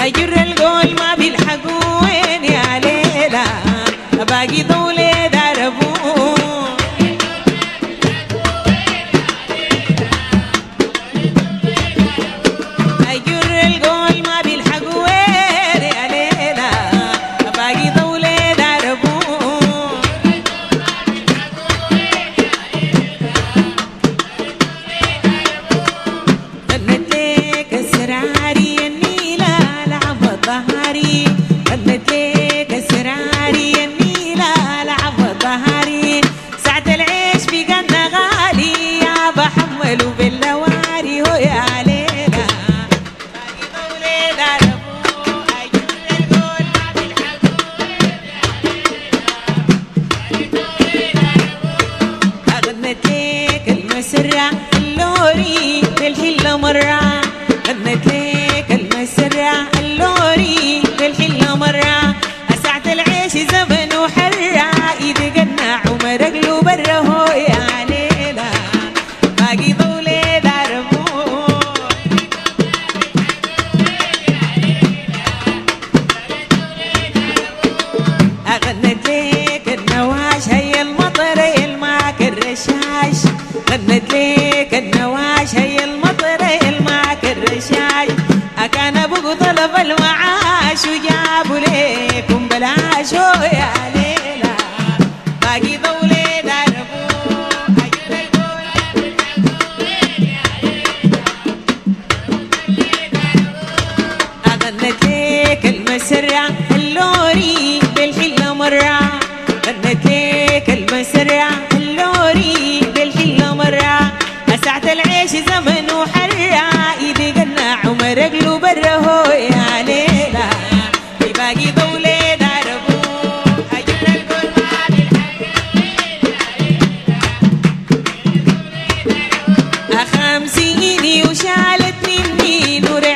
أجر القول ما بيلحقوا وين يا ليلى باقي دولة داربو أجر القول ما بيلحقوا وين يا ليلى باقي دولة داربو غنت ليك أسراري النيلة لعب ظهري غنت ليك أسراري النيلة لعب ظهري ساعة العيش في قنا غالي يا بحمله باللواري هو يا ليلى باقي دولة داربو أجر القول ما بيلحقوا غنت ليك المسرة اللوري بالحلة مرة غنت ليك المسرة اللوري بالحلة مرة ساعة العيش زمن وحرة إيدي قناع عمر قلو برا هو يا ليلى باقي دولة داربو غنت ليك النواش هي المطر هي الماك الرشاش غنت ليك النواش هي المطر هي الماك الرشاش كان ابوك طلب المعاش وجابوا ليكم بلاش هو يا ليلى باقي دولة داربو أجر القول غنت ليك المسرة اللوري بالحلة مرة غنت ليك المسرة اللوري بالحلة مرة ساعة العيش زمن وحرة إيدي قنا عمر قلو برا هو يا ليلى في باقي دولة داربو أجر القول ما بيلحقوا خمسيني وشالت مني نور